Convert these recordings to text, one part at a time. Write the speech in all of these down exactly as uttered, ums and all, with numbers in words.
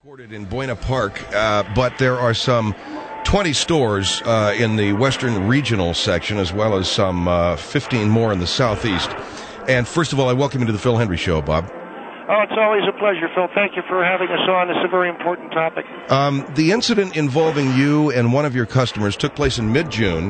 Recorded in Buena Park, uh, but there are some twenty stores uh, in the Western Regional section, as well as some uh, fifteen more in the Southeast. And first of all, I welcome you to the Phil Hendrie Show, Bob. Oh, it's always a pleasure, Phil. Thank you for having us on. It's a very important topic. Um, the incident involving you and one of your customers took place in mid-June.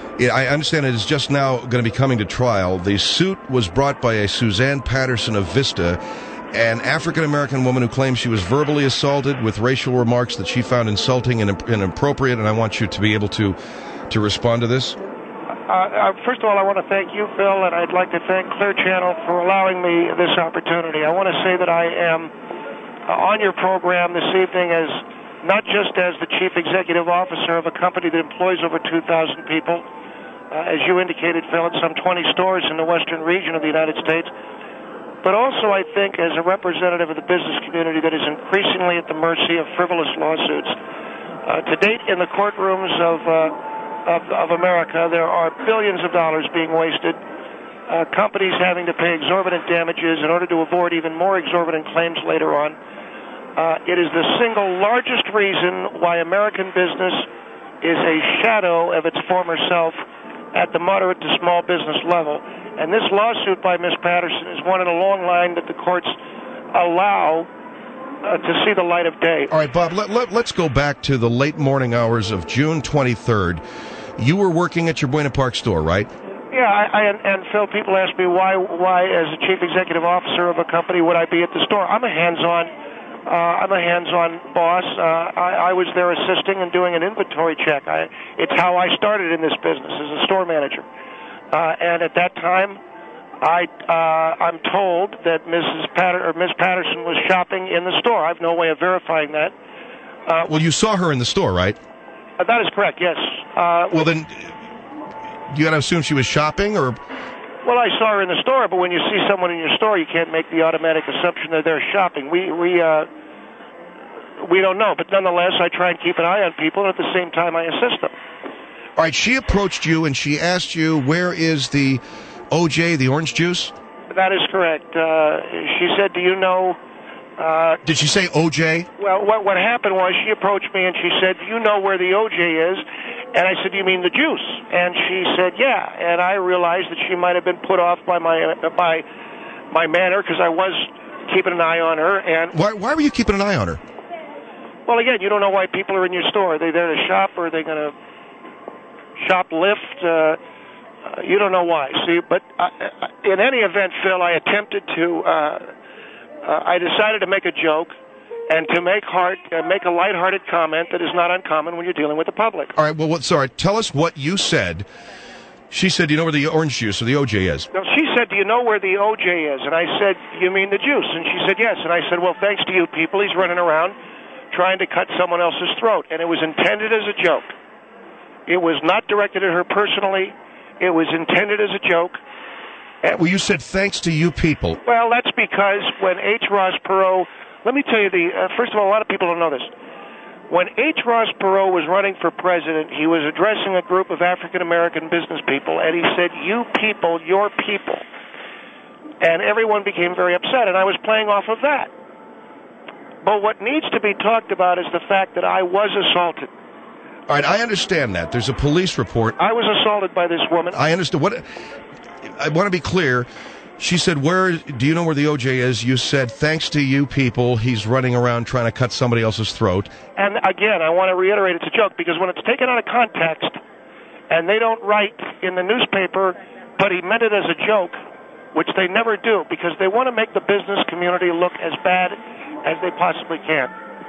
I understand it is just now going to be coming to trial. The suit was brought by a Suzanne Patterson of Vista, an African-American woman who claims she was verbally assaulted with racial remarks that she found insulting and inappropriate, and I want you to be able to, to respond to this. Uh, uh, first of all, I want to thank you, Phil, and I'd like to thank Clear Channel for allowing me this opportunity. I want to say that I am uh, on your program this evening as not just as the Chief Executive Officer of a company that employs over two thousand people, uh, as you indicated, Phil, at some twenty stores in the western region of the United States, but also, I think, as a representative of the business community that is increasingly at the mercy of frivolous lawsuits. Uh, to date, in the courtrooms of, uh, of, of America, there are billions of dollars being wasted, uh, companies having to pay exorbitant damages in order to avoid even more exorbitant claims later on. Uh, it is the single largest reason why American business is a shadow of its former self at the moderate to small business level. And this lawsuit by Miz Patterson is one in a long line that the courts allow uh, to see the light of day. All right, Bob, let, let, let's go back to the late morning hours of June twenty-third. You were working at your Buena Park store, right? Yeah, I, I, and, and Phil, people ask me why, why, as a chief executive officer of a company, would I be at the store? I'm a hands-on, uh, I'm a hands-on boss. Uh, I, I was there assisting and doing an inventory check. I, it's how I started in this business as a store manager. Uh, and at that time, I, uh, I'm told that Missus Patter- or Miz Patterson was shopping in the store. I have no way of verifying that. Uh, well, you saw her in the store, right? Uh, that is correct, yes. Uh, well, then, you got to assume she was shopping, or? Well, I saw her in the store, but when you see someone in your store, you can't make the automatic assumption that they're shopping. We, we, uh, we don't know, but nonetheless, I try and keep an eye on people, and at the same time, I assist them. All right, she approached you and she asked you, where is the O J, the orange juice? That is correct. Uh, she said, do you know... Uh, Did she say O J? Well, what, what happened was she approached me and she said, do you know where the O J is? And I said, you mean the juice? And she said, yeah. And I realized that she might have been put off by my by my manner because I was keeping an eye on her. And Why, why were you keeping an eye on her? Well, again, you don't know why people are in your store. Are they there to shop or are they going to... shoplift, uh, uh, you don't know why. See, but uh, in any event, Phil, I attempted to, uh, uh, I decided to make a joke and to make heart, uh, make a lighthearted comment that is not uncommon when you're dealing with the public. All right, well, what, sorry, tell us what you said. She said, do you know where the orange juice or the O J is? No, she said, do you know where the O J is? And I said, you mean the juice? And she said, yes. And I said, well, thanks to you people, he's running around trying to cut someone else's throat. And it was intended as a joke. It was not directed at her personally. It was intended as a joke. And well, you said thanks to you people. Well, that's because when H. Ross Perot, let me tell you the, uh, first of all, a lot of people don't know this. When H. Ross Perot was running for president, he was addressing a group of African-American business people, and he said, you people, your people. And everyone became very upset, and I was playing off of that. But what needs to be talked about is the fact that I was assaulted. All right, I understand that. There's a police report. I was assaulted by this woman. I understand. What I want to be clear. She said, "Where do you know where the O J is?" You said, "Thanks to you people, he's running around trying to cut somebody else's throat." And again, I want to reiterate it's a joke because when it's taken out of context and they don't write in the newspaper, but he meant it as a joke, which they never do because they want to make the business community look as bad as they possibly can.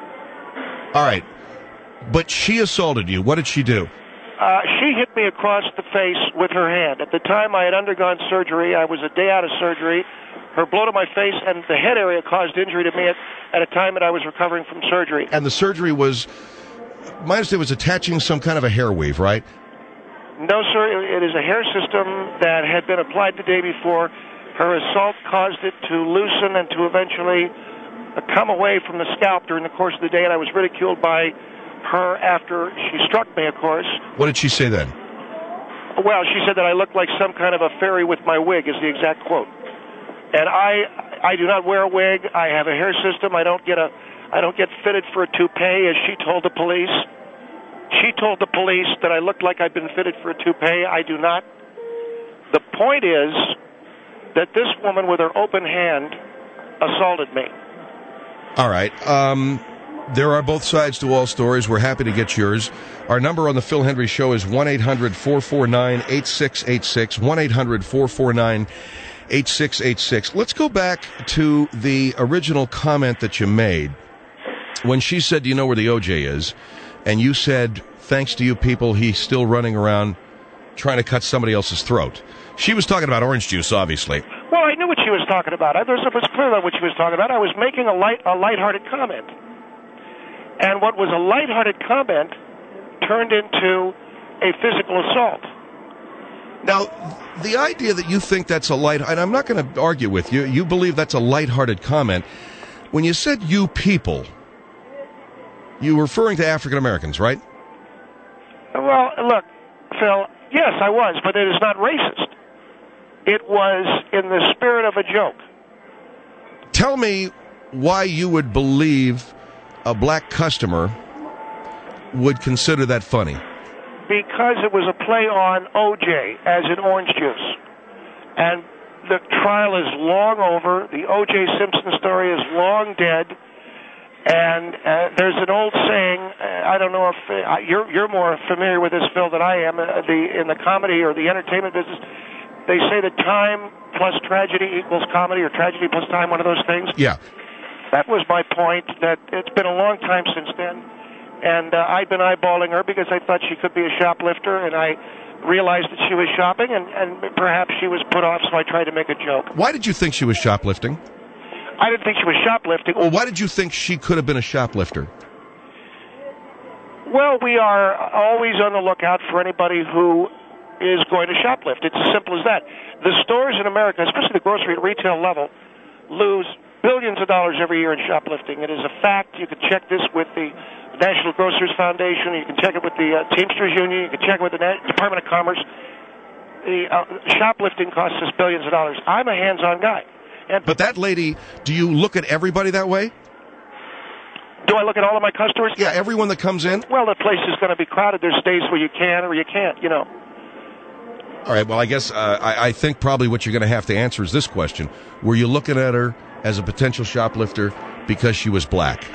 All right. But she assaulted you. What did she do? Uh, she hit me across the face with her hand. At the time, I had undergone surgery. I was a day out of surgery. Her blow to my face and the head area caused injury to me at, at a time that I was recovering from surgery. And the surgery was, my understanding was attaching some kind of a hair weave, right? No, sir. It is a hair system that had been applied the day before. Her assault caused it to loosen and to eventually come away from the scalp during the course of the day, and I was ridiculed by her after she struck me, of course. What did she say then? Well, she said that I looked like some kind of a fairy with my wig, is the exact quote. And I I do not wear a wig. I have a hair system. I don't get a I don't get fitted for a toupee, as she told the police. She told the police that I looked like I'd been fitted for a toupee. I do not. The point is that this woman, with her open hand, assaulted me. All right. Um, there are both sides to all stories. We're happy to get yours. Our number on the Phil Hendrie Show is one eight hundred four four nine eight six eight six, one eight hundred four four nine eight six eight six. Let's go back to the original comment that you made when she said, do you know where the O J is? And you said, thanks to you people, he's still running around trying to cut somebody else's throat. She was talking about orange juice, obviously. Well, I knew what she was talking about. It was, it was clear what she was talking about. I was making a light, a lighthearted comment. And what was a lighthearted comment turned into a physical assault. Now, the idea that you think that's a light, and I'm not going to argue with you, you believe that's a lighthearted comment. When you said you people, you were referring to African Americans, right? Well, look, Phil, yes, I was, but it is not racist. It was in the spirit of a joke. Tell me why you would believe a black customer would consider that funny. Because it was a play on O J, as in orange juice. And the trial is long over. The O J Simpson story is long dead. And uh, there's an old saying, uh, I don't know if uh, you're you're more familiar with this, Phil, than I am, uh, the in the comedy or the entertainment business. They say that time plus tragedy equals comedy, or tragedy plus time, one of those things. Yeah. That was my point, that it's been a long time since then. And uh, I'd been eyeballing her because I thought she could be a shoplifter, and I realized that she was shopping, and, and perhaps she was put off, so I tried to make a joke. Why did you think she was shoplifting? I didn't think she was shoplifting. Well, why did you think she could have been a shoplifter? Well, we are always on the lookout for anybody who is going to shoplift. It's as simple as that. The stores in America, especially the grocery and retail level, lose billions of dollars every year in shoplifting. It is a fact. You can check this with the National Grocers Foundation. You can check it with the uh, Teamsters Union. You can check it with the Na- Department of Commerce. The uh, shoplifting costs us billions of dollars. I'm a hands-on guy. And but that lady, do you look at everybody that way? Do I look at all of my customers? Yeah, everyone that comes in? Well, the place is going to be crowded. There's days where you can or you can't, you know. All right, well, I guess uh, I, I think probably what you're going to have to answer is this question. Were you looking at her as a potential shoplifter because she was black?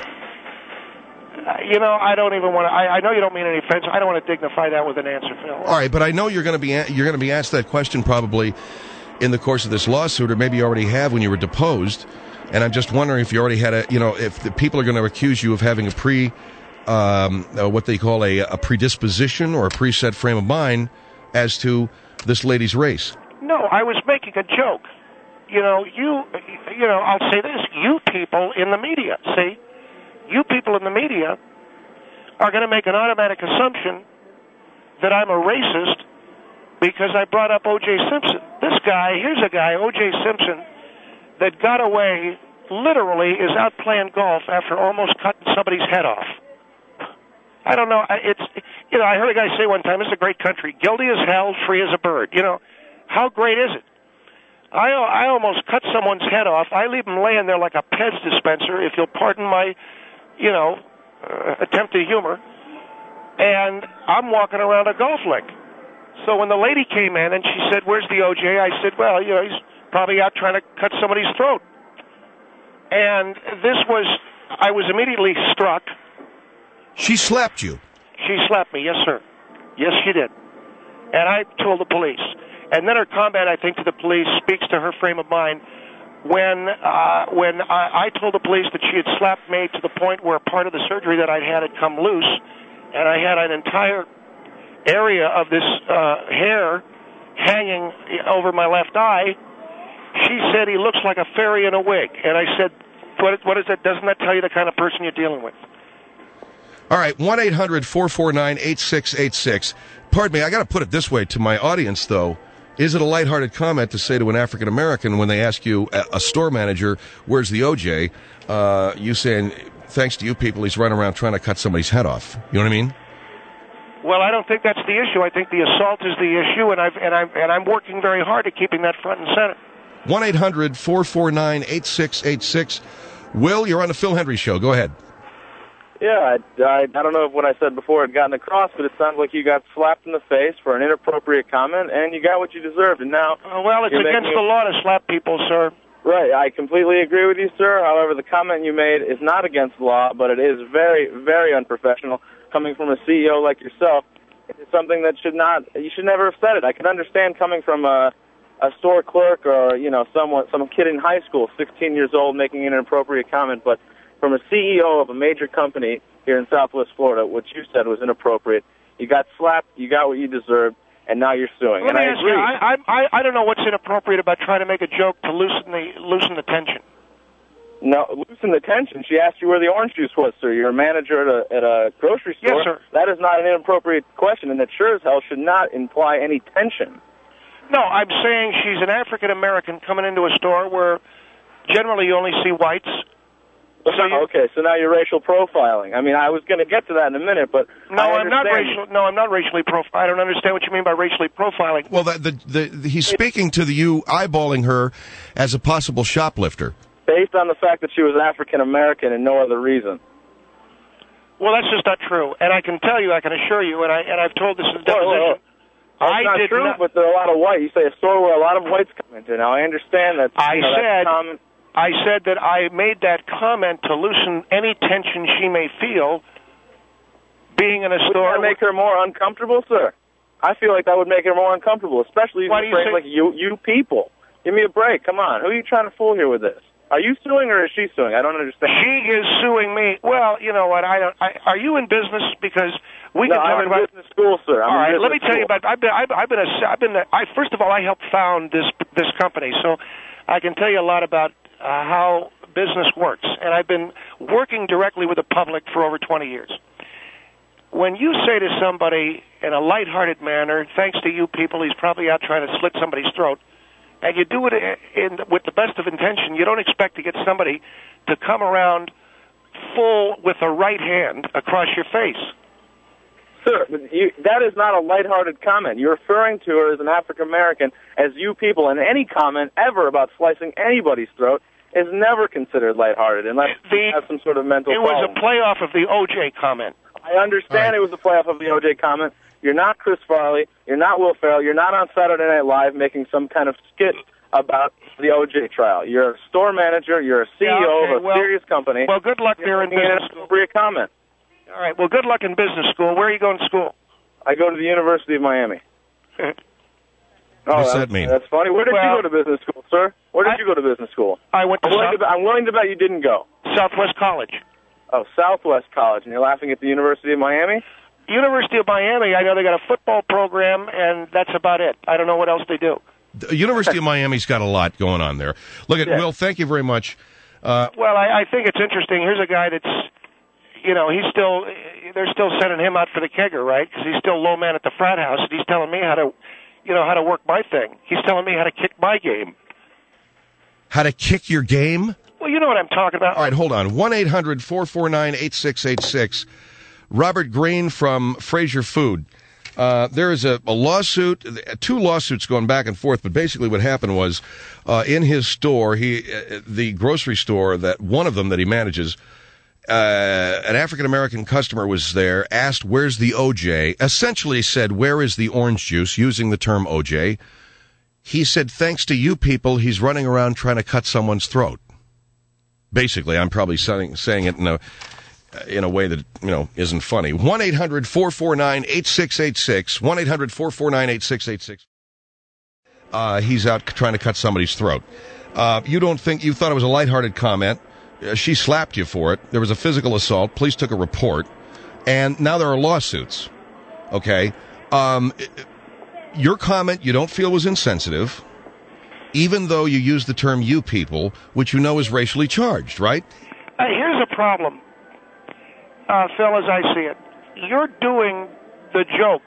Uh, you know, I don't even want to. I, I know you don't mean any offense. I don't want to dignify that with an answer, Phil. All right, but I know you're going to be you're going to be asked that question probably in the course of this lawsuit, or maybe you already have when you were deposed. And I'm just wondering if you already had a, you know, if the people are going to accuse you of having a pre, um, uh, what they call a, a predisposition or a preset frame of mind as to this lady's race. No, I was making a joke. You know, you, you know, I'll say this: you people in the media, see, you people in the media are going to make an automatic assumption that I'm a racist because I brought up O J Simpson. This guy, here's a guy, O J Simpson, that got away, literally is out playing golf after almost cutting somebody's head off. I don't know. It's, you know, I heard a guy say one time, "It's a great country, guilty as hell, free as a bird." You know, how great is it? I I almost cut someone's head off. I leave them laying there like a Pez dispenser, if you'll pardon my, you know, uh, attempt at humor. And I'm walking around a golf link. So when the lady came in and she said, "Where's the O J?" I said, "Well, you know, he's probably out trying to cut somebody's throat." And this was, I was immediately struck. She slapped you. She slapped me, yes, sir. Yes, she did. And I told the police. And then her comment, I think, to the police speaks to her frame of mind. When uh, when I, I told the police that she had slapped me to the point where part of the surgery that I'd had had come loose, and I had an entire area of this uh, hair hanging over my left eye, she said, "He looks like a fairy in a wig." And I said, what, what is that? Doesn't that tell you the kind of person you're dealing with? All right, one eight hundred four four nine eight six eight six. Pardon me, I got to put it this way to my audience, though. Is it a lighthearted comment to say to an African-American when they ask you, a, a store manager, "Where's the O J?" Uh, you saying, "Thanks to you people, he's running around trying to cut somebody's head off." You know what I mean? Well, I don't think that's the issue. I think the assault is the issue, and, I've, and, I'm, and I'm working very hard at keeping that front and center. one eight hundred four four nine eight six eight six. Will, you're on the Phil Hendrie Show. Go ahead. Yeah, I, I, I don't know if what I said before had gotten across, but it sounds like you got slapped in the face for an inappropriate comment, and you got what you deserved. And now, uh, well, it's against the law to slap people, sir. Right, I completely agree with you, sir. However, the comment you made is not against the law, but it is very, very unprofessional coming from a C E O like yourself. It's something that should not, you should never have said it. I can understand coming from a, a store clerk or, you know, someone, some kid in high school, sixteen years old, making an inappropriate comment, but from a C E O of a major company here in Southwest Florida, what you said was inappropriate. You got slapped, you got what you deserved, and now you're suing. Let and me I ask agree. you, I, I, I don't know what's inappropriate about trying to make a joke to loosen the loosen the tension. No, loosen the tension. She asked you where the orange juice was, sir. You're a manager at a, at a grocery store. Yes, sir. That is not an inappropriate question, and it sure as hell should not imply any tension. No, I'm saying she's an African-American coming into a store where generally you only see whites. So you, okay, so now you're racial profiling. I mean, I was going to get to that in a minute, but no, I I'm not understand. racial. No, I'm not racially profiling. I don't understand what you mean by racially profiling. Well, the, the, the, the, he's speaking to the you eyeballing her as a possible shoplifter. Based on the fact that she was African American and no other reason. Well, that's just not true, and I can tell you, I can assure you, and I and I've told this in deposition. Well, well, well, that's I not did true, not, but there are a lot of white. You say a store where a lot of whites come into. Now I understand that. I you know, said. That's common. I said that I made that comment to loosen any tension she may feel being in a Would store. that make her more uncomfortable, sir? I feel like that would make her more uncomfortable, especially Why using do you a phrase say- like you, you people. Give me a break. Come on. Who are you trying to fool here with this? Are you suing or is she suing? I don't understand. She is suing me. Well, you know what? I don't. I, are you in business? Because we no, can talk I'm in about business school, sir. I'm all in right, let me business tell you school. about. I've been. I've, I've been a. I've been. A, I first of all, I helped found this this company, so I can tell you a lot about uh, how business works. And I've been working directly with the public for over twenty years. When you say to somebody in a lighthearted manner, "Thanks to you people, he's probably out trying to slit somebody's throat," and you do it in, with the best of intention, you don't expect to get somebody to come around full with a right hand across your face. Sir, but you, that is not a lighthearted comment. You're referring to her as an African American, as you people, and any comment ever about slicing anybody's throat is never considered lighthearted unless The- you have some sort of mental It was problem. a playoff of the O J comment. I understand Right. it was a playoff of the O J comment. You're not Chris Farley. You're not Will Ferrell. You're not on Saturday Night Live making some kind of skit about the O J trial. You're a store manager. You're a C E O Yeah, okay, of a well- serious company. Well, good luck there in You're making an business school. inappropriate comment. All right, well, good luck in business school. Where are you going to school? I go to the University of Miami. Oh, What's that- that mean? That's funny. Where did Well, you go to business school, sir? Where did I- you go to business school? I went to I'm willing, to, South, bet- I'm willing to bet you didn't go. Southwest College. Oh, Southwest College, and you're laughing at the University of Miami? University of Miami, I know they got a football program, and that's about it. I don't know what else they do. The University of Miami's got a lot going on there. Look at Yeah. Will. Thank you very much. Uh, Well, I, I think it's interesting. Here's a guy that's, you know, he's still, they're still sending him out for the kegger, right? Because he's still low man at the frat house, and he's telling me how to, you know, how to work my thing. He's telling me how to kick my game. how to kick your game? Well, you know what I'm talking about. All right, hold on. one eight hundred four four nine eight six eight six. Robert Green from Fraser Food. Uh, there is a, a lawsuit, two lawsuits going back and forth, but basically what happened was uh, in his store, he, uh, the grocery store, that one of them that he manages, uh, an African-American customer was there, asked, where's the O J? Essentially said, where is the orange juice, using the term O J. He said, thanks to you people, he's running around trying to cut someone's throat. Basically, I'm probably saying, saying it in a in a way that, you know, isn't funny. one eight hundred four four nine eight six eight six. one eight hundred four four nine eight six eight six. Uh, he's out trying to cut somebody's throat. Uh, you don't think, you thought it was a lighthearted comment. Uh, she slapped you for it. There was a physical assault. Police took a report. And now there are lawsuits. Okay? Um, your comment you don't feel was insensitive, even though you used the term you people, which you know is racially charged, right? Uh, here's a problem, uh, Phil, as I see it. You're doing the joke,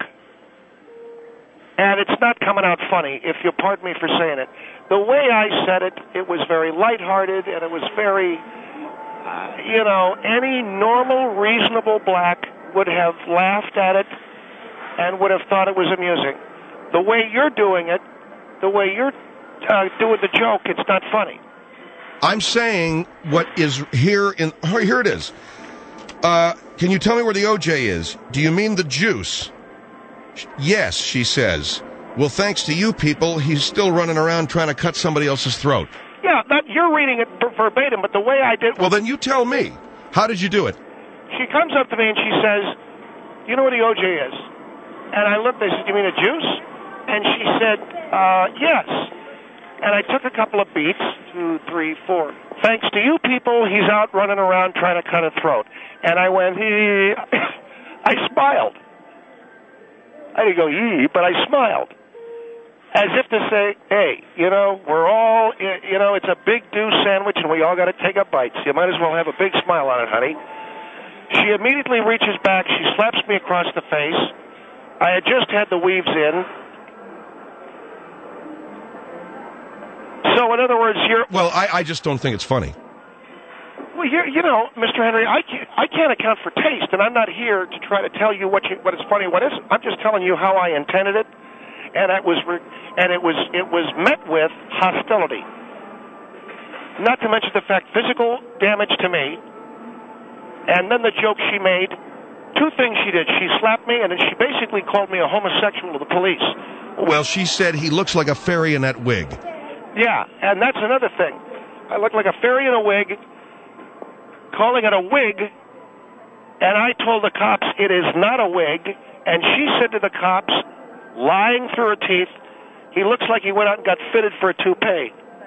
and it's not coming out funny, if you'll pardon me for saying it. The way I said it, it was very lighthearted, and it was very, uh, you know, any normal, reasonable black would have laughed at it and would have thought it was amusing. The way you're doing it, the way you're uh, doing the joke, it's not funny. I'm saying what is here in, here it is. Uh, can you tell me where the O J is? Do you mean the juice? Yes, she says. Well, thanks to you people, he's still running around trying to cut somebody else's throat. Yeah, that, you're reading it verbatim, but the way I did... Well, then you tell me. How did you do it? She comes up to me and she says, you know where the O J is? And I looked, I said, you mean a juice? And she said, uh, yes. And I took a couple of beats, two, three, four. Thanks to you people, he's out running around trying to cut a throat. And I went, he... I smiled. I didn't go, yee, but I smiled. As if to say, hey, you know, we're all, you know, it's a big do sandwich and we all got to take a bite. So you might as well have a big smile on it, honey. She immediately reaches back. She slaps me across the face. I had just had the weaves in. So, in other words, you're... Well, I, I just don't think it's funny. Well, you're, you know, Mister Henry, I can't, I can't account for taste, and I'm not here to try to tell you what you, what is funny and what isn't. I'm just telling you how I intended it, and it was and it was it was met with hostility. Not to mention the fact physical damage to me, and then the joke she made. Two things she did. She slapped me, and then she basically called me a homosexual to the police. Well, she said he looks like a fairy in that wig. Yeah, and that's another thing. I look like a fairy in a wig, calling it a wig, and I told the cops it is not a wig, and she said to the cops, lying through her teeth, he looks like he went out and got fitted for a toupee.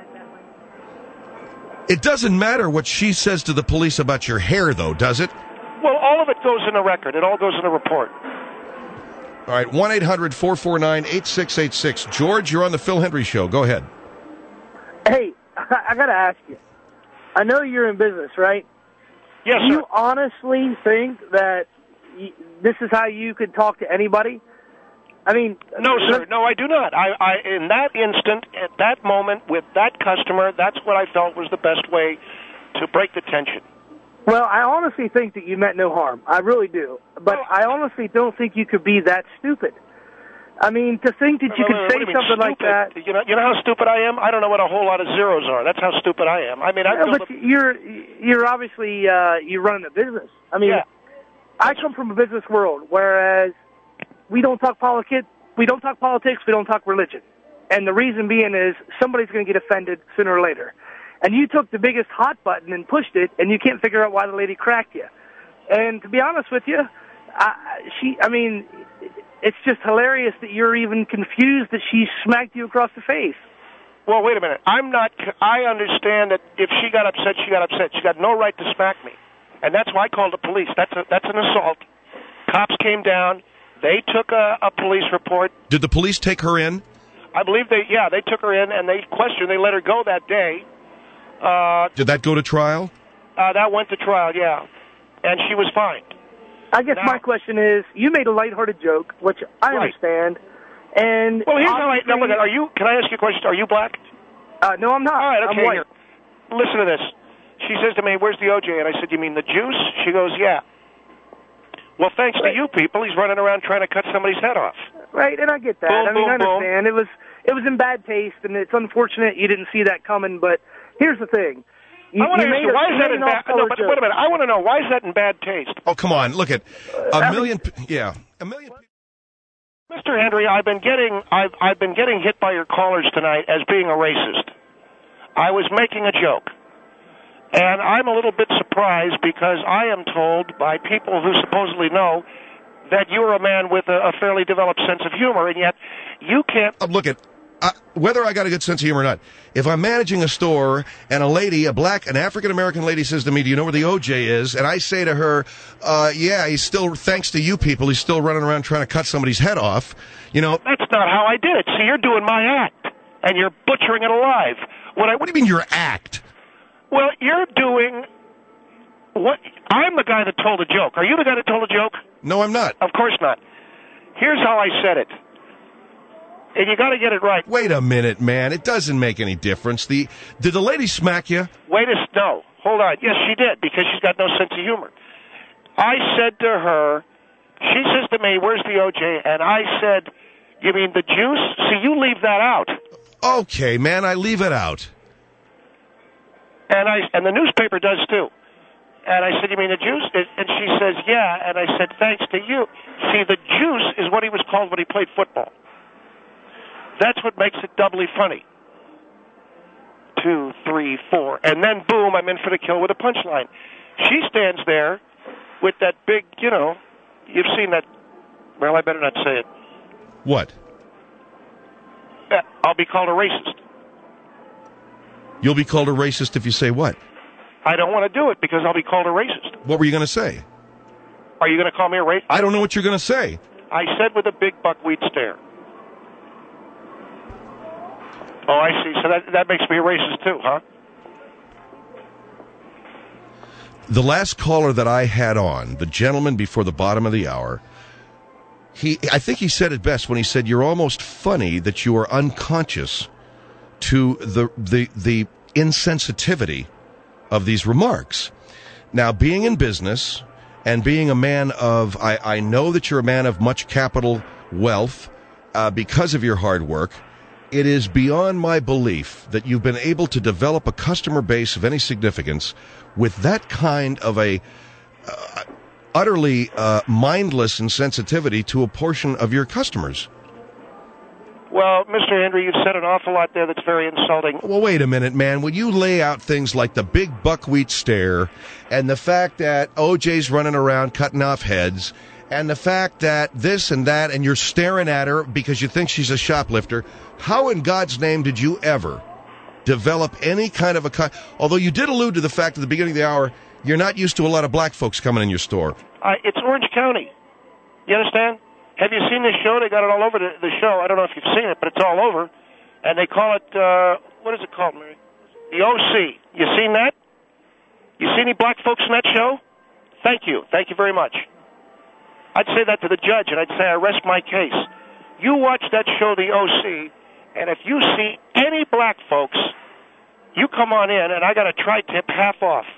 It doesn't matter what she says to the police about your hair, though, does it? Well, all of it goes in the record. It all goes in the report. All right, one eight hundred four four nine eight six eight six. George, you're on the Phil Hendry Show. Go ahead. Hey, I got to ask you. I know you're in business, right? Yes, Do sir. you honestly think that y this is how you could talk to anybody? I mean... No, sir. No, I do not. I, I, in that instant, at that moment, with that customer, that's what I felt was the best way to break the tension. Well, I honestly think that you meant no harm. I really do. But I honestly don't think you could be that stupid. I mean, to think that you Wait, could wait, say wait, something like that... You know, you know how stupid I am? I don't know what a whole lot of zeros are. That's how stupid I am. I mean, I Yeah, feel but the... you're, you're obviously, uh, you're running a business. I mean, Yeah. I come from a business world, whereas we don't talk politics, we don't talk politics, we don't talk religion. And the reason being is somebody's going to get offended sooner or later. And you took the biggest hot button and pushed it, and you can't figure out why the lady cracked you. And to be honest with you, I, she, I mean, it's just hilarious that you're even confused that she smacked you across the face. Well, wait a minute. I'm not... I understand that if she got upset, she got upset. She got no right to smack me. And that's why I called the police. That's a, that's an assault. Cops came down. They took a, a police report. Did the police take her in? I believe they, yeah, they took her in, and they questioned. They let her go that day. Uh, Did that go to trial? uh, that went to trial, yeah. And she was fined. I guess Now- my question is, you made a lighthearted joke, which I Right. understand. And Well, here's how I... obviously- No, look, are you... Can I ask you a question? Are you black? Uh, no, I'm not. All right, okay. I'm white. Here. Listen to this. She says to me, where's the O J? And I said, you mean the juice? She goes, yeah. Well, thanks Right. to you people, he's running around trying to cut somebody's head off. Right, and I get that. Boom, I mean, boom, I understand. boom. It was it was in bad taste, and it's unfortunate you didn't see that coming. But here's the thing: you, I want to you ask made you, a why is that in plain bad... off-color No, but joke. wait a minute. I want to know, why is that in bad taste? Oh, come on. Look at a Uh, million... p- Yeah, a million... Mister Henry, I've been getting I've I've been getting hit by your callers tonight as being a racist. I was making a joke. And I'm a little bit surprised because I am told by people who supposedly know that you're a man with a, a fairly developed sense of humor, and yet you can't... Uh, look at... Uh, whether I got a good sense of humor or not, if I'm managing a store and a lady, a black, an African-American lady says to me, do you know where the O J is? And I say to her, uh, yeah, he's still, thanks to you people, he's still running around trying to cut somebody's head off. You know... That's not how I did it. See, you're doing my act, and you're butchering it alive. What, I, What do you mean your act? Well, you're doing... what? I'm the guy that told a joke. Are you the guy that told a joke? No, I'm not. Of course not. Here's how I said it. And you got to get it right. Wait a minute, man. It doesn't make any difference. The Did the lady smack you? Wait a... No. Hold on. Yes, she did, because she's got no sense of humor. I said to her... She says to me, where's the O J? And I said, you mean the juice? See, you leave that out. Okay, man, I leave it out. And I and the newspaper does too. And I said, you mean the juice? And she says, yeah. And I said, thanks to you. See, the juice is what he was called when he played football. That's what makes it doubly funny. Two, three, four. And then, boom, I'm in for the kill with a punchline. She stands there with that big, you know, you've seen that. Well, I better not say it. What? Uh, I'll be called a racist. You'll be called a racist if you say what? I don't want to do it because I'll be called a racist. What were you going to say? Are you going to call me a racist? I don't know what you're going to say. I said with a big buckwheat stare. Oh, I see. So that that makes me a racist too, huh? The last caller that I had on, the gentleman before the bottom of the hour, he I think he said it best when he said, you're almost funny that you are unconscious to the the the insensitivity of these remarks. Now, being in business and being a man of, I, I know that you're a man of much capital wealth uh, because of your hard work. It is beyond my belief that you've been able to develop a customer base of any significance with that kind of a uh, utterly uh, mindless insensitivity to a portion of your customers. Well, Mister Henry, you've said an awful lot there that's very insulting. Well, wait a minute, man. When you lay out things like the big buckwheat stare and the fact that O J's running around cutting off heads and the fact that this and that and you're staring at her because you think she's a shoplifter, how in God's name did you ever develop any kind of a... Co- Although you did allude to the fact at the beginning of the hour, you're not used to a lot of black folks coming in your store. Uh, it's Orange County. You understand? Have you seen this show? They got it all over the, the show. I don't know if you've seen it, but it's all over. And they call it, uh, what is it called, Mary? The O C. You seen that? You see any black folks in that show? Thank you. Thank you very much. I'd say that to the judge, and I'd say I rest my case. You watch that show, The O C, and if you see any black folks, you come on in, and I got a tri-tip half off.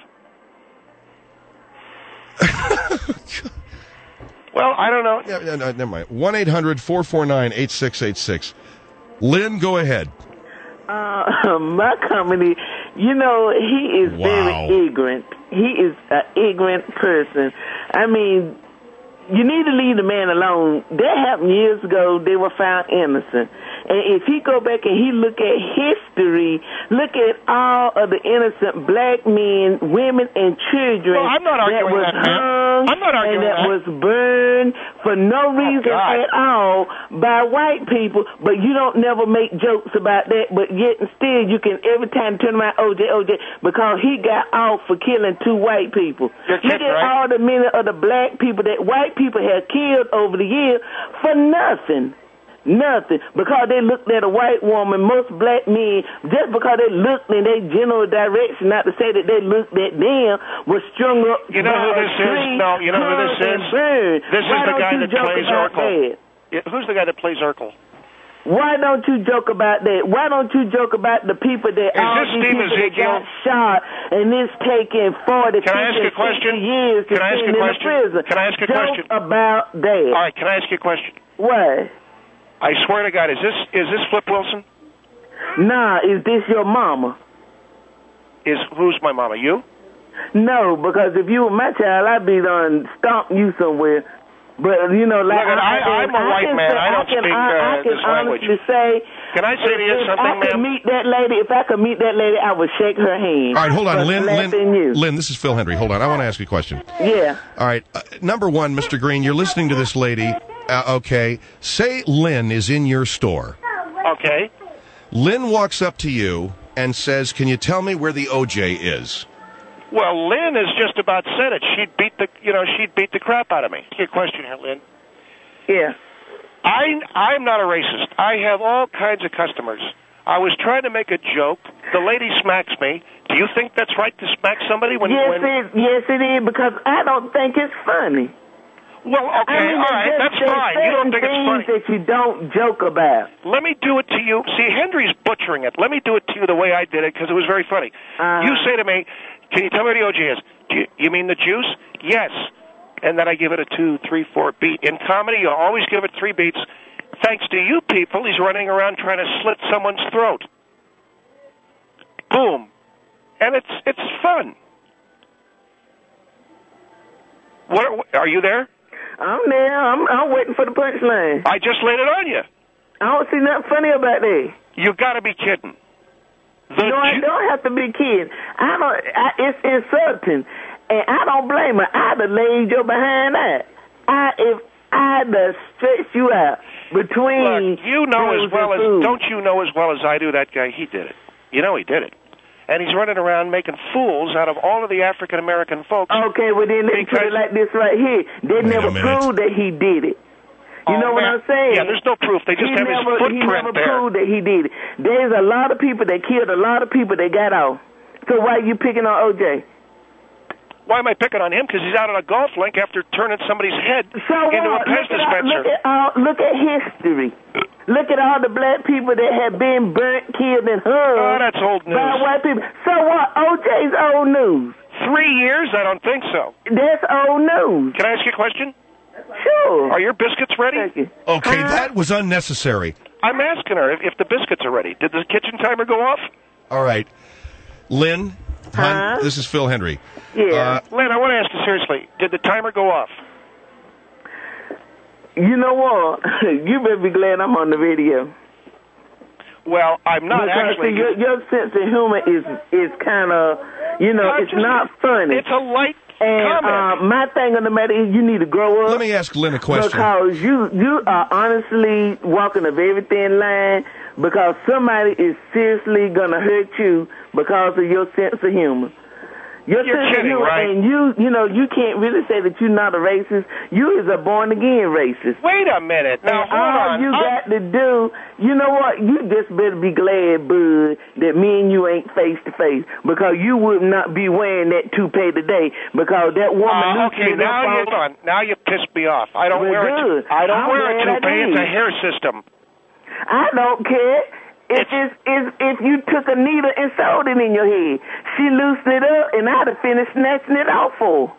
Well, I don't know. Yeah, yeah, no, never mind. one eight hundred four four nine eight six eight six. Lynn, go ahead. Uh, my company, you know, he is Wow. very ignorant. He is an ignorant person. I mean, you need to leave the man alone. That happened years ago. They were found innocent. And if he go back and he look at history, look at all of the innocent black men, women, and children Well, I'm not that arguing was that, man. hung I'm not arguing and that, that. was burned for no reason God. at all by white people, but you don't never make jokes about that, but yet and still you can every time turn around O J, O J, because he got off for killing two white people. You're Look kidding, at right? all the many of the black people that white people have killed over the years for nothing. Nothing. Because they looked at a white woman, most black men, just because they looked in their general direction, not to say that they looked at them, was strung up. You know who this is? No, you know who this is? Burned. This is Why the don't guy you that joke plays about Urkel. that? Yeah, who's the guy that plays Urkel? Why don't you joke about that? Why don't you joke about the people that Is all this these Steve people that Ezekiel? got shot and it's taking forty, Can I ask fifty, you a question? sixty years to Can I ask send you a in question? the prison? Can I ask you a joke question? about that. All right, can I ask you a question? What? I swear to God, is this is this Flip Wilson? Nah, is this your mama? Is who's my mama? You? No, because if you were my child, I'd be done stomp you somewhere. But you know, like Look, I- can- I'm a white can man. say- I don't can, speak, I, I uh, can this language. honestly say, Can I say to you if something, I could ma'am? meet that lady, if I could meet that lady, I would shake her hand. All right, hold on. for Lynn, slapping Lynn, you. Lynn, this is Phil Hendry. Hold on. I want to ask you a question. Yeah. All right. Uh, number one, Mister Green, you're listening to this lady. Uh, okay. Say Lynn is in your store. Okay. Lynn walks up to you and says, can you tell me where the O J is? Well, Lynn has just about said it. She'd beat the, you know, she'd beat the crap out of me. Your question here, Lynn. Yeah. I, I'm not a racist. I have all kinds of customers. I was trying to make a joke. The lady smacks me. Do you think that's right to smack somebody when? Yes, when... it, yes, it is, because I don't think it's funny. Well, okay, I mean, all right, there's- that's there's fine. You don't think it's certain funny. things that you don't joke about. Let me do it to you. See, Henry's butchering it. Let me do it to you the way I did it because it was very funny. Uh-huh. You say to me, can you tell me where the O J is? Do you, you mean the juice? Yes. And then I give it a two, three, four beat. In comedy, you always give it three beats. Thanks to you people, he's running around trying to slit someone's throat. Boom. And it's it's fun. What are you there? I'm there. I'm, I'm waiting for the punchline. I just laid it on you. I don't see nothing funny about that. You got to be kidding. The no, I Ju- don't have to be kidding. I don't. I, it's insulting, and I don't blame her. I'd have laid your behind out. I if I'd have stretched you out between. Look, you know as well as food. don't you know as well as I do that guy? He did it. You know he did it. And he's running around making fools out of all of the African American folks. Okay, well then let's put it like this right here. They Wait never a minute. proved that he did it. You Oh, know what man. I'm saying? Yeah, there's no proof. They just he have never, his footprint he never there. proved that he did it. There's a lot of people that killed a lot of people that got off. So why are you picking on O J? Why am I picking on him? Because he's out on a golf link after turning somebody's head So into what? a Pez Look at, all, dispenser. look, at all, look at history. Look at all the black people that have been burnt, killed, and hung Oh, that's old by news. white people. So what? O J's old news. Three years? I don't think so. That's old news. Can I ask you a question? Sure. Are your biscuits ready? Thank you. Okay, Huh? that was unnecessary. I'm asking her if, if the biscuits are ready. Did the kitchen timer go off? All right. Lynn, hon, Huh? this is Phil Hendry. Yeah. Uh, Lynn, I want to ask you seriously. Did the timer go off? You know what? You better be glad I'm on the video. Well, I'm not because actually. see, your, your sense of humor is is kind of, you know, I'm it's just- not funny. It's a light and comment. uh, my thing on the matter is you need to grow up. let me ask Lynn a question. Because you you are honestly walking a very thin line because somebody is seriously gonna hurt you because of your sense of humor. Your You're sense kidding, of humor, right? and you you know you can't really say that you're not a racist. You is a born again racist. Wait a minute. Now, And hold all on. you I'm- got to do, you know what? You just better be glad, bud, that me and you ain't face to face because you would not be wearing that toupee today because that woman. Uh, okay, loosened now up you on- hold on. Now you pissed me off. I don't Well, wear good. a. I don't I'm wear a glad I toupee. It's a did. hair system. I don't care. If it's, if if you took a needle and sewed it in your head, she loosened it up, and I'd have finished snatching it off for her.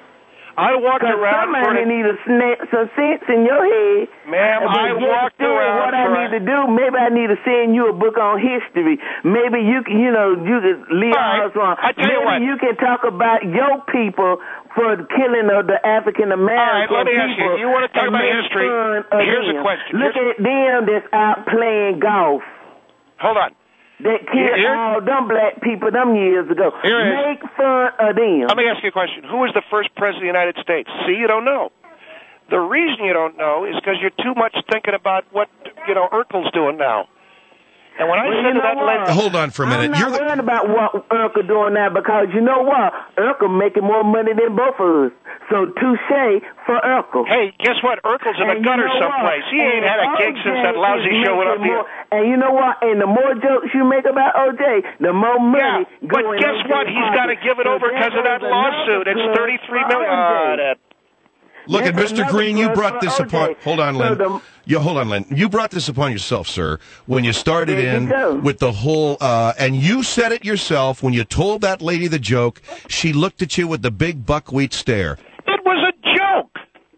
I walked Because around for somebody an, need to snatch some sense in your head. Ma'am, But I just walked do around What I for need a- to do, maybe I need to send you a book on history. Maybe you can, you know, you can Leon All right. Armstrong. I tell you Maybe what. you can talk about your people for the killing of the African American All right, let me ask you. people. You wanna talk and about make history? fun of Here's a them. question. Look Here's- at them that's out playing golf. Hold on. That killed Here- all them black people them years ago. Here it is. Make fun of them. Let me ask you a question. Who was the first president of the United States? See, you don't know. The reason you don't know is because you're too much thinking about what, you know, Urkel's doing now. And when I Well, said you to know that what? lady... Hold on for a minute. I'm not You're the, worried about what Urkel doing now because you know what? Urkel making more money than both of us. So touche for Urkel. Hey, guess what? Urkel's in the And you gutter know someplace. what? He ain't And had a gig O J since that lousy is show went up making here. more- And you know what? And the more jokes you make about O J, the more money Yeah, but go in guess O J's what? He's got to pocket. give it So over because of there that goes lawsuit. another It's plug thirty-three for million. O J. Ah, that- look at That's Mister another Green. You plug brought for this O J. upon. Hold on, So Lynn. the- You hold on, Lynn. You brought this upon yourself, sir, when you started There you in go. with the whole. Uh, and you said it yourself when you told that lady the joke. She looked at you with the big buckwheat stare. It was a joke.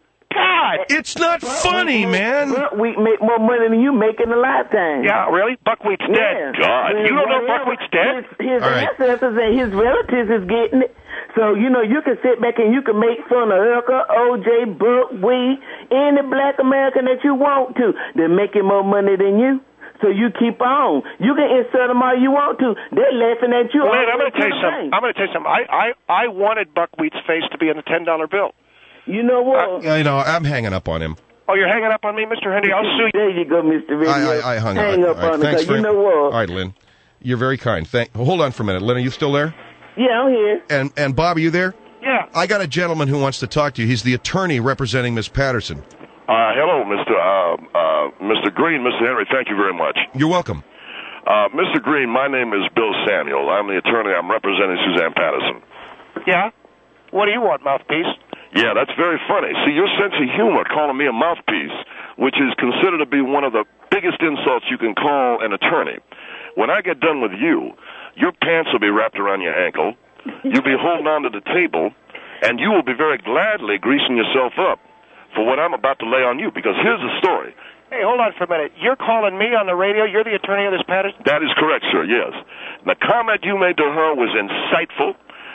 God. It's not funny, man. We make more money than you make in a lifetime. Yeah, really? Buckwheat's dead. Yeah. God. Well, You don't know whatever. Buckwheat's dead? His, his All right. ancestors and his relatives is getting it. So, you know, you can sit back and you can make fun of Urkel, O J, Buckwheat, any black American that you want to. They're making more money than you. So you keep on. You can insult them all you want to. They're laughing at you. Lynn, all I'm the way going to tell you the something. bank. I'm going to tell you something. I, I, I wanted Buckwheat's face to be in the ten dollar bill. You know what? You know, I'm hanging up on him. Oh, you're hanging up on me, Mister Henry? I'll sue you. There you go, Mister Radio. I, I, I hung Hang up. up All right, on thanks it. very- You know what? All right, Lynn. You're very kind. Thank. Hold on for a minute, Lynn. Are you still there? Yeah, I'm here. And and Bob, are you there? Yeah. I got a gentleman who wants to talk to you. He's the attorney representing Miss Patterson. Uh, hello, Mister Uh, uh, Mister Green, Mister Henry. Thank you very much. You're welcome. Uh, Mister Green, my name is Bill Samuel. I'm the attorney. I'm representing Suzanne Patterson. Yeah? What do you want, mouthpiece? Yeah, that's very funny. See, your sense of humor calling me a mouthpiece, which is considered to be one of the biggest insults you can call an attorney. When I get done with you, your pants will be wrapped around your ankle, you'll be holding on to the table, and you will be very gladly greasing yourself up for what I'm about to lay on you, because here's the story. Hey, hold on for a minute. You're calling me on the radio? You're the attorney of this Patterson? That is correct, sir, yes. The comment you made to her was insightful,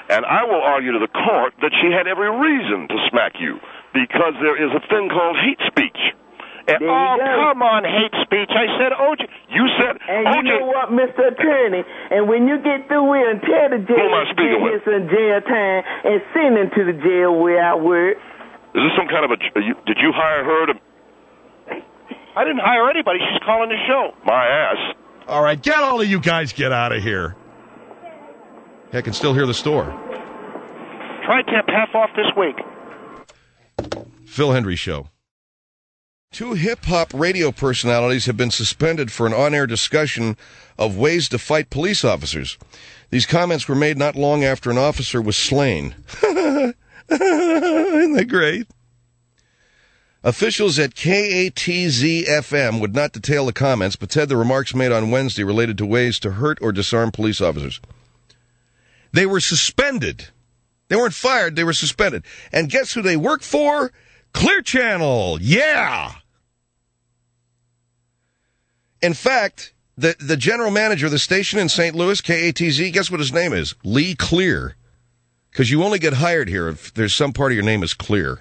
And I will argue to the court that she had every reason to smack you because there is a thing called hate speech. And, oh, come on, hate speech. I said O J. You said and O J. And you know what, Mister Attorney? And when you get through with him, tell the jail to give him some jail time and send him to the jail where I work. Is this some kind of a... Did you hire her to... I didn't hire anybody. She's calling the show. My ass. All right, get all of you guys get out of here. I can still hear the store. Tri-Temp half off this week. Phil Hendrie Show. Two hip-hop radio personalities have been suspended for an on-air discussion of ways to fight police officers. These comments were made not long after an officer was slain. Isn't that great? Officials at K A T Z F M would not detail the comments, but said the remarks made on Wednesday related to ways to hurt or disarm police officers. They were suspended. They weren't fired, they were suspended. And guess who they work for? Clear Channel. Yeah! In fact, the, the general manager of the station in Saint Louis, K A T Z, guess what his name is? Lee Clear. Because you only get hired here if there's some part of your name is Clear.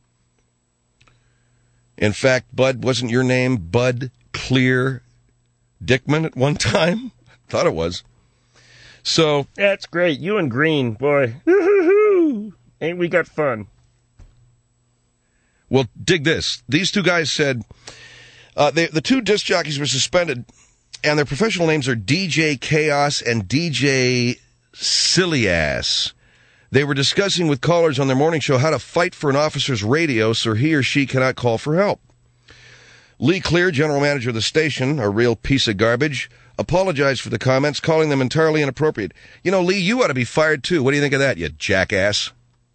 In fact, Bud, wasn't your name Bud Clear Dickman at one time? Thought it was. So that's great. You and Green, boy. Woo-hoo-hoo. Ain't we got fun? Well, dig this. These two guys said, uh, they, the two disc jockeys were suspended, and their professional names are D J Chaos and D J Silly Ass. They were discussing with callers on their morning show how to fight for an officer's radio so he or she cannot call for help. Lee Clear, general manager of the station, a real piece of garbage, apologized for the comments, calling them entirely inappropriate. You know, Lee, you ought to be fired too. What do you think of that, you jackass?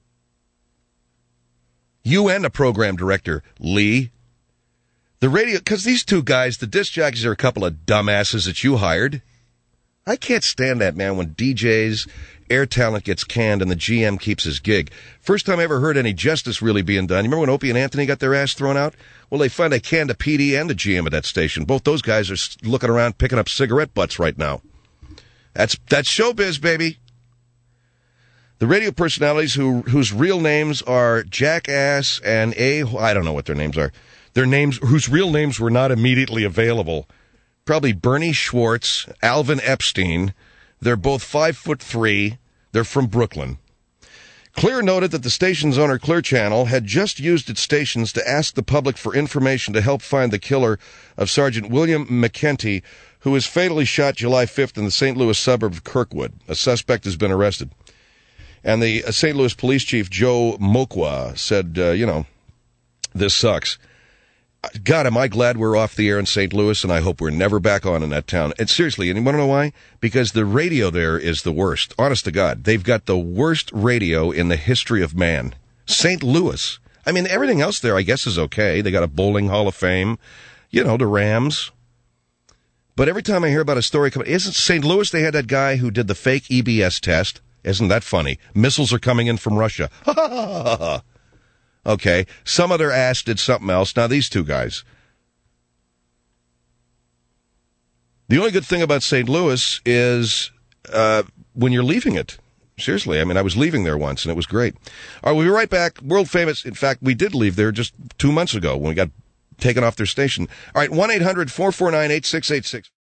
You and the program director, Lee. The radio, because these two guys, the disc jockeys, are a couple of dumbasses that you hired. I can't stand that, man, when D Js, air talent gets canned and the G M keeps his gig. First time I ever heard any justice really being done. You remember when Opie and Anthony got their ass thrown out? Well, they find they canned a P D and the G M of that station. Both those guys are looking around picking up cigarette butts right now. That's that's showbiz, baby. The radio personalities who whose real names are Jackass and A... I don't know what their names are. Their names, whose real names were not immediately available. Probably Bernie Schwartz, Alvin Epstein. They're both five foot three. They're from Brooklyn. Clear noted that the station's owner, Clear Channel, had just used its stations to ask the public for information to help find the killer of Sergeant William McKenty, who was fatally shot July fifth in the Saint Louis suburb of Kirkwood. A suspect has been arrested. And the uh, Saint Louis police chief, Joe Mokwa, said, uh, you know, this sucks. God, am I glad we're off the air in Saint Louis, and I hope we're never back on in that town. And seriously, and you want to know why? Because the radio there is the worst. Honest to God. They've got the worst radio in the history of man. Saint Louis. I mean, everything else there, I guess, is okay. They got a bowling hall of fame. You know, the Rams. But every time I hear about a story coming... Isn't Saint Louis, they had that guy who did the fake E B S test? Isn't that funny? Missiles are coming in from Russia. Ha ha ha ha ha. Okay, some other ass did something else. Now these two guys. The only good thing about Saint Louis is uh, when you're leaving it. Seriously, I mean, I was leaving there once, and it was great. All right, we'll be right back. World famous. In fact, we did leave there just two months ago when we got taken off their station. All right, one eight hundred four four nine eight six eight six.